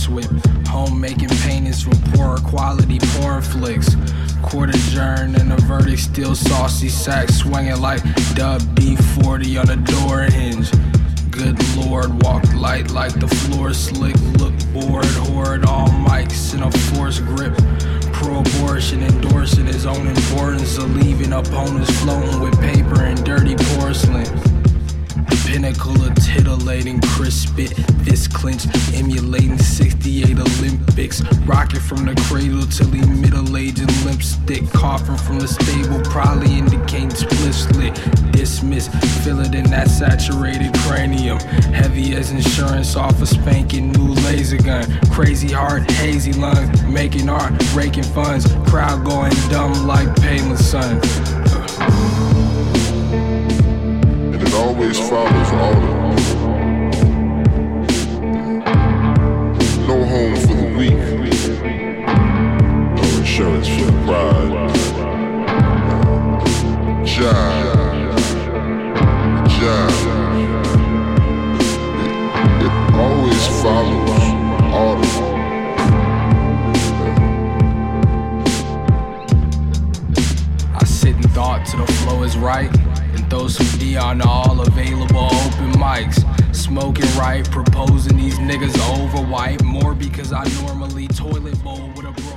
Force whip. Homemaking paintings from poor quality porn flicks. Court adjourned and the verdict still saucy sack swinging like dub B40 on a door hinge. Good Lord, walk light like the floor slick. Look bored, hoard all mics in a force grip. Pro-abortion endorsing his own importance of leaving opponents floating with paper and dirty porcelain. The pinnacle of titillating, crisp spit, fist clench, emulating 68 Olympics. Rocking from the cradle till he middle-aged and limp stick. Coughing from the stable, probably indicating split slit. Dismiss, feel it in that saturated cranium. Heavy as insurance off a spanking new laser gun. Crazy heart, hazy lungs, making art, raking funds. Crowd going dumb like Palin's son. It always follows autumn. No home for the weak. No insurance for the pride. Jive. It always follows autumn. I sit and thought till the flow is right. Throw some D on all available open mics. Smoking right, proposing these niggas over white. More because I normally toilet bowl with a bro.